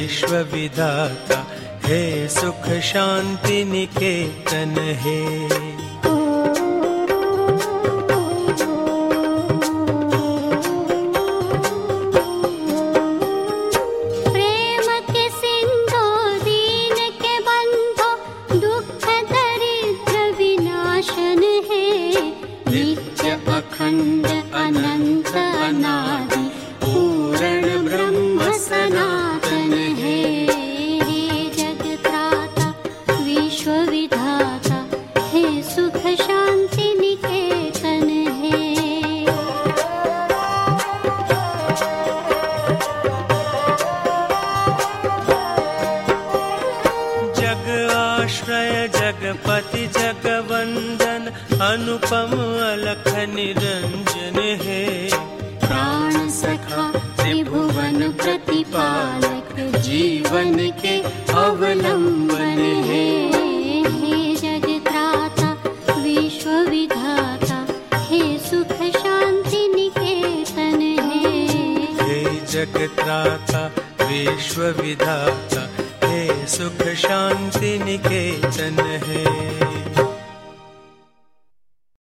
विश्व विधाता, हे सुख शांति निकेतन हे। अखंड अनंत अनादि पूर्ण ब्रह्म सनातन है। हे जगत्राता विश्व विधाता, हे सुख शांति निकेतन है। जग आश्रय जगपति जगवंदन, अनुपम अलख निरंजन हे। प्राण सखा त्रिभुवन प्रतिपालक, जीवन के अवलंबन है। हे जगत्राता विश्व विधाता, हे सुख शांति निकेतन है। हे जगत्राता विश्व विधाता, हे सुख शांति निकेतन है।